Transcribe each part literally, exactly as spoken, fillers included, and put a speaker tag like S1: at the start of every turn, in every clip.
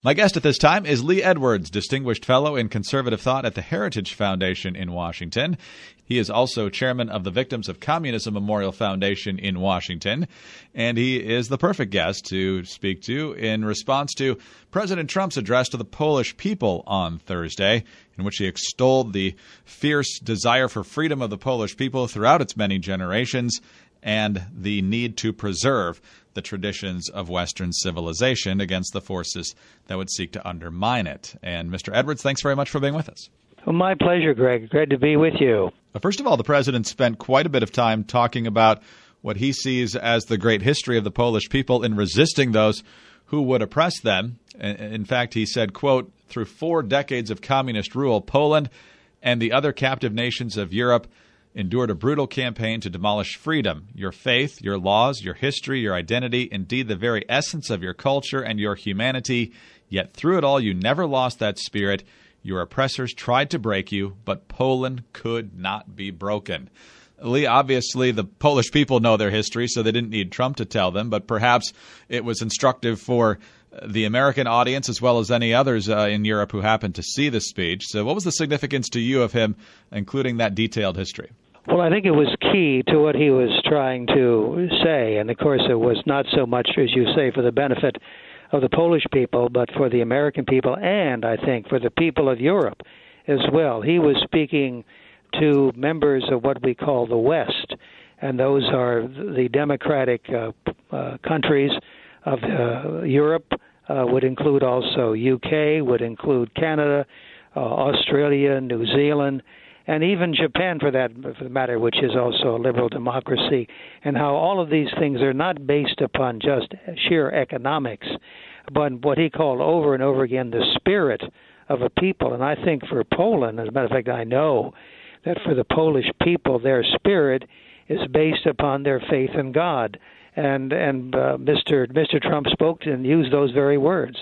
S1: My guest at this time is Lee Edwards, Distinguished Fellow in Conservative Thought at the Heritage Foundation in Washington. He is also chairman of the Victims of Communism Memorial Foundation in Washington, and he is the perfect guest to speak to in response to President Trump's address to the Polish people on Thursday, in which he extolled the fierce desire for freedom of the Polish people throughout its many generations and the need to preserve the traditions of Western civilization against the forces that would seek to undermine it. And Mister Edwards, thanks very much for being with us.
S2: Well, my pleasure, Greg. Great to be with you.
S1: First of all, the president spent quite a bit of time talking about what he sees as the great history of the Polish people in resisting those who would oppress them. In fact, he said, quote, "Through four decades of communist rule, Poland and the other captive nations of Europe endured a brutal campaign to demolish freedom, your faith, your laws, your history, your identity, indeed the very essence of your culture and your humanity. Yet through it all, you never lost that spirit. Your oppressors tried to break you, but Poland could not be broken." Lee, obviously the Polish people know their history, so they didn't need Trump to tell them, but perhaps it was instructive for the American audience as well as any others uh, in Europe who happened to see this speech. So what was the significance to you of him, including that detailed history?
S2: Well, I think it was key to what he was trying to say, and of course it was not so much, as you say, for the benefit of the Polish people, but for the American people and, I think, for the people of Europe as well. He was speaking to members of what we call the West, and those are the democratic uh, uh, countries of uh, Europe, uh, would include also U K, would include Canada, uh, Australia, New Zealand, and even Japan, for that for the matter, which is also a liberal democracy, and how all of these things are not based upon just sheer economics, but what he called over and over again the spirit of a people. And I think for Poland, as a matter of fact, I know that for the Polish people, their spirit is based upon their faith in God. And and uh, Mister Mister Trump spoke and used those very words.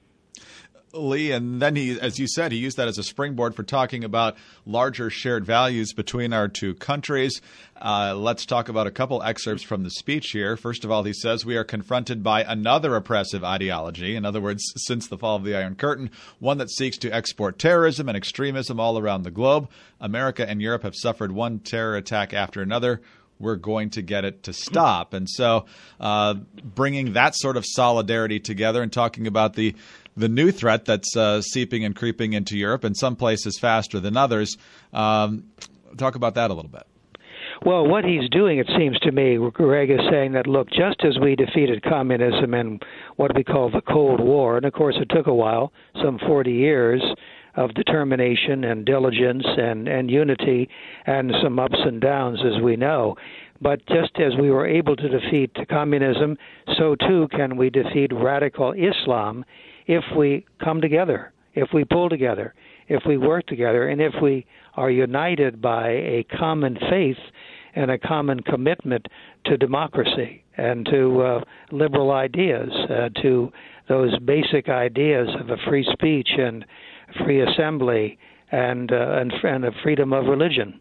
S1: Lee, and then he, as you said, he used that as a springboard for talking about larger shared values between our two countries. Uh, let's talk about a couple excerpts from the speech here. First of all, he says, "We are confronted by another oppressive ideology." In other words, since the fall of the Iron Curtain, one that seeks to export terrorism and extremism all around the globe. America and Europe have suffered one terror attack after another. We're going to get it to stop. And so uh, bringing that sort of solidarity together and talking about the the new threat that's uh, seeping and creeping into Europe, in some places faster than others. Um, talk about that a little bit.
S2: Well, what he's doing, it seems to me, Greg, is saying that, look, just as we defeated communism in what we call the Cold War, and of course it took a while, some forty years of determination and diligence and, and unity and some ups and downs, as we know. But just as we were able to defeat communism, so too can we defeat radical Islam if we come together, if we pull together, if we work together, and if we are united by a common faith and a common commitment to democracy and to uh, liberal ideas, uh, to those basic ideas of a free speech and free assembly and, uh, and, and a freedom of religion.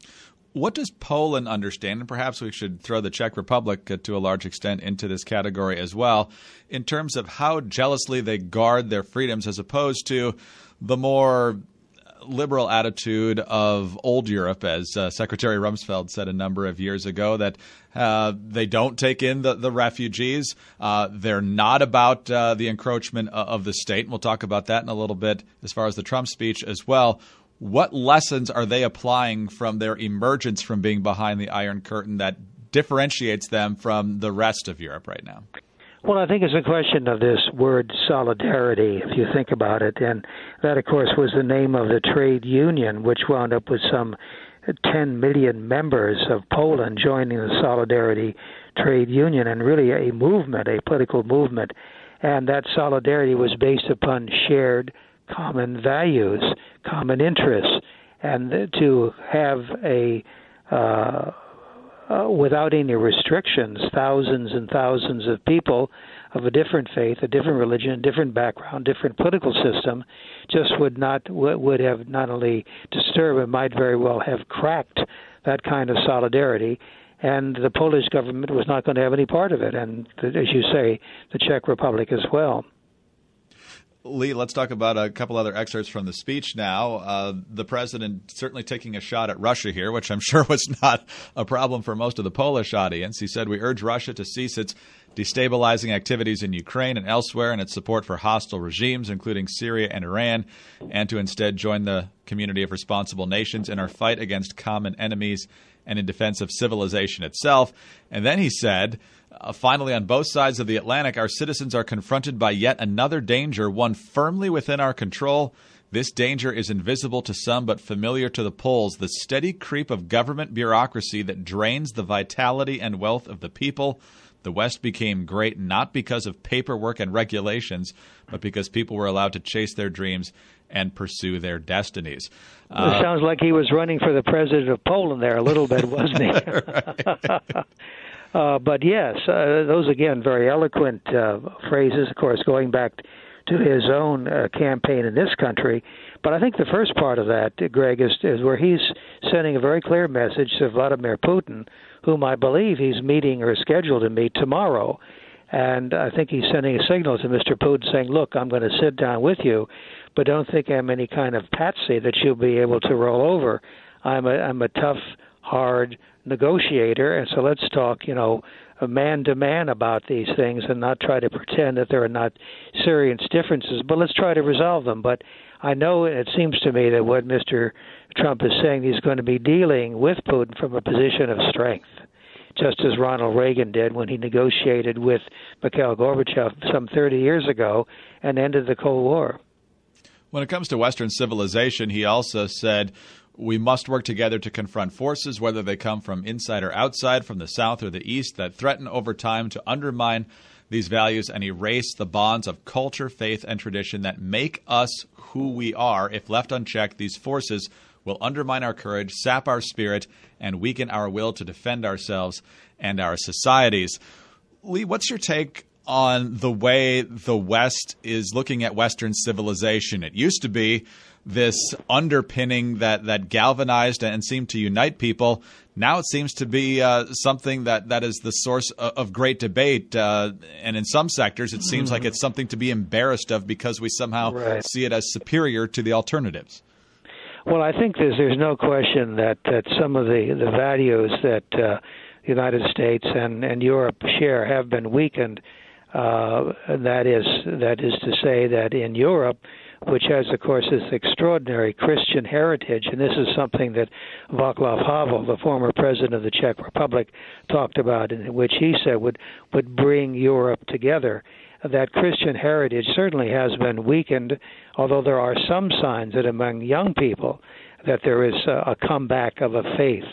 S1: What does Poland understand, and perhaps we should throw the Czech Republic uh, to a large extent into this category as well, in terms of how jealously they guard their freedoms as opposed to the more liberal attitude of old Europe, as uh, Secretary Rumsfeld said a number of years ago, that uh, they don't take in the, the refugees. Uh, they're not about uh, the encroachment of the state. And we'll talk about that in a little bit as far as the Trump speech as well. What lessons are they applying from their emergence from being behind the Iron Curtain that differentiates them from the rest of Europe right now?
S2: Well, I think it's a question of this word solidarity, if you think about it. And that, of course, was the name of the trade union, which wound up with some ten million members of Poland joining the Solidarity Trade Union, and really a movement, a political movement. And that solidarity was based upon shared common values, common interests, and to have a uh, uh, without any restrictions, thousands and thousands of people of a different faith, a different religion, a different background, different political system, just would not would have not only disturbed, but might very well have cracked that kind of solidarity. And the Polish government was not going to have any part of it, and as you say, the Czech Republic as well.
S1: Lee, let's talk about a couple other excerpts from the speech now. Uh, the president certainly taking a shot at Russia here, which I'm sure was not a problem for most of the Polish audience. He said, "We urge Russia to cease its destabilizing activities in Ukraine and elsewhere and its support for hostile regimes, including Syria and Iran, and to instead join the community of responsible nations in our fight against common enemies and in defense of civilization itself." And then he said, Uh, finally, on both sides of the Atlantic, our citizens are confronted by yet another danger, one firmly within our control. This danger is invisible to some but familiar to the Poles, the steady creep of government bureaucracy that drains the vitality and wealth of the people. The West became great not because of paperwork and regulations, but because people were allowed to chase their dreams and pursue their destinies.
S2: Uh, it sounds like he was running for the president of Poland there a little bit, wasn't he? Uh, but yes, uh, those again very eloquent uh, phrases, of course, going back to his own uh, campaign in this country. But I think the first part of that, Greg, is, is where he's sending a very clear message to Vladimir Putin, whom I believe he's meeting or scheduled to meet tomorrow. And I think he's sending a signal to Mister Putin saying, look, I'm going to sit down with you, but don't think I'm any kind of patsy that you'll be able to roll over. I'm a, I'm a tough, hard negotiator, and so let's talk, you know, man to man about these things and not try to pretend that there are not serious differences, but let's try to resolve them. But I know it seems to me that what Mister Trump is saying, he's going to be dealing with Putin from a position of strength, just as Ronald Reagan did when he negotiated with Mikhail Gorbachev some thirty years ago and ended the Cold War.
S1: When it comes to Western civilization, he also said, we must work together to confront forces, whether they come from inside or outside, from the South or the East, that threaten over time to undermine these values and erase the bonds of culture, faith, and tradition that make us who we are. If left unchecked, these forces will undermine our courage, sap our spirit, and weaken our will to defend ourselves and our societies. Lee, what's your take on the way the West is looking at Western civilization? It used to be this underpinning that, that galvanized and seemed to unite people. Now it seems to be uh, something that, that is the source of, of great debate. Uh, and in some sectors, it seems mm-hmm. like it's something to be embarrassed of because we somehow right. see it as superior to the alternatives.
S2: Well, I think there's, there's no question that, that some of the, the values that uh, the United States and, and Europe share have been weakened. Uh, that is that is to say that in Europe, which has, of course, this extraordinary Christian heritage, and this is something that Václav Havel, the former president of the Czech Republic, talked about, in which he said would, would bring Europe together. That Christian heritage certainly has been weakened, although there are some signs that among young people that there is a, a comeback of a faith,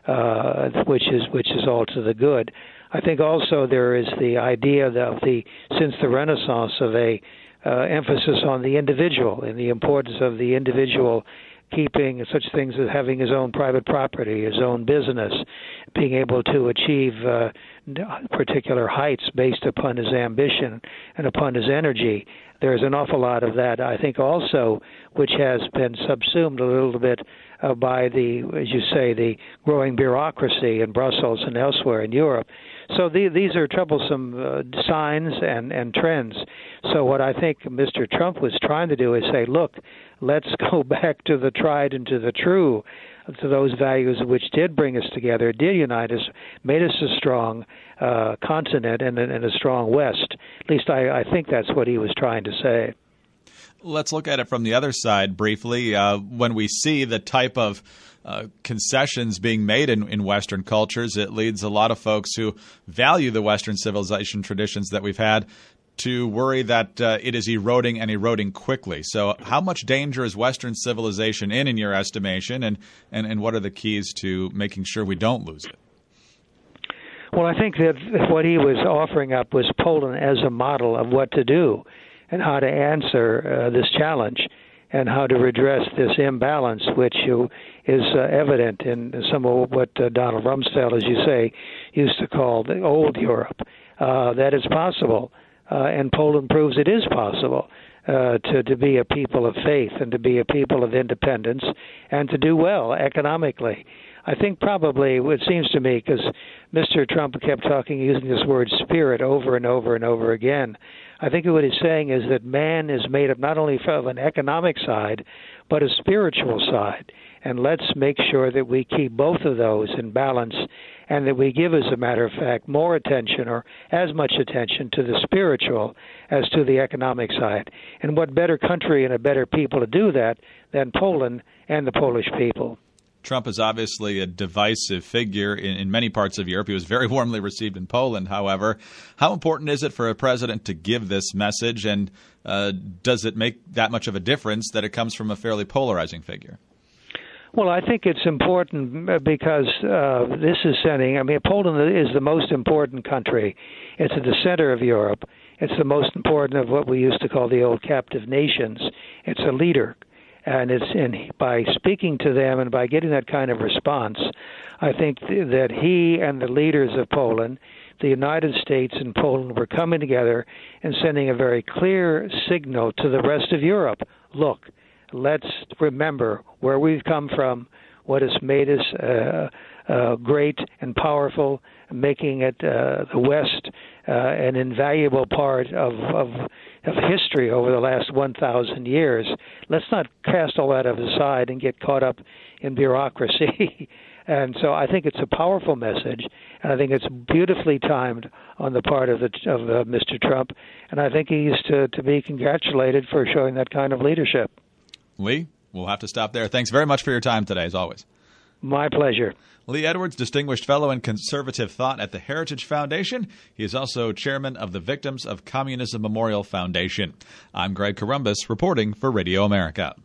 S2: uh, which is which is all to the good. I think also there is the idea of the, since the Renaissance, of a uh, emphasis on the individual and the importance of the individual keeping such things as having his own private property, his own business, being able to achieve uh, particular heights based upon his ambition and upon his energy. There's an awful lot of that, I think, also, which has been subsumed a little bit uh, by the, as you say, the growing bureaucracy in Brussels and elsewhere in Europe. So the, these are troublesome uh, signs and, and trends. So what I think Mister Trump was trying to do is say, look, let's go back to the tried and to the true, to those values which did bring us together, did unite us, made us a strong uh, continent and, and a strong West. At least I, I think that's what he was trying to say.
S1: Let's look at it from the other side briefly. Uh, when we see the type of uh, concessions being made in, in Western cultures, it leads a lot of folks who value the Western civilization traditions that we've had to worry that uh, it is eroding and eroding quickly. So how much danger is Western civilization in, in your estimation, and, and, and what are the keys to making sure we don't lose it?
S2: Well, I think that what he was offering up was Poland as a model of what to do and how to answer uh, this challenge and how to redress this imbalance, which uh, is uh, evident in some of what uh, Donald Rumsfeld, as you say, used to call the old Europe. Uh, that is possible. Uh, and Poland proves it is possible. uh, to, to be a people of faith and to be a people of independence and to do well economically. I think probably, it seems to me, because Mister Trump kept talking, using this word spirit over and over and over again, I think what he's saying is that man is made up not only of an economic side, but a spiritual side. And let's make sure that we keep both of those in balance and that we give, as a matter of fact, more attention or as much attention to the spiritual as to the economic side. And what better country and a better people to do that than Poland and the Polish people.
S1: Trump is obviously a divisive figure in, in many parts of Europe. He was very warmly received in Poland, however. How important is it for a president to give this message, and uh, does it make that much of a difference that it comes from a fairly polarizing figure?
S2: Well, I think it's important because uh, this is sending, I mean, Poland is the most important country. It's at the center of Europe. It's the most important of what we used to call the old captive nations. It's a leader. And it's in, by speaking to them and by getting that kind of response, I think th- that he and the leaders of Poland, the United States and Poland, were coming together and sending a very clear signal to the rest of Europe. Look, let's remember where we've come from, what has made us uh, uh, great and powerful, making it uh, the West uh, an invaluable part of, of of history over the last one thousand years. Let's not cast all that aside and get caught up in bureaucracy. And so I think it's a powerful message, and I think it's beautifully timed on the part of, the, of uh, Mister Trump, and I think he's to, to be congratulated for showing that kind of leadership.
S1: Lee, we'll have to stop there. Thanks very much for your time today, as always.
S2: My pleasure.
S1: Lee Edwards, Distinguished Fellow in Conservative Thought at the Heritage Foundation. He is also chairman of the Victims of Communism Memorial Foundation. I'm Greg Corombos, reporting for Radio America.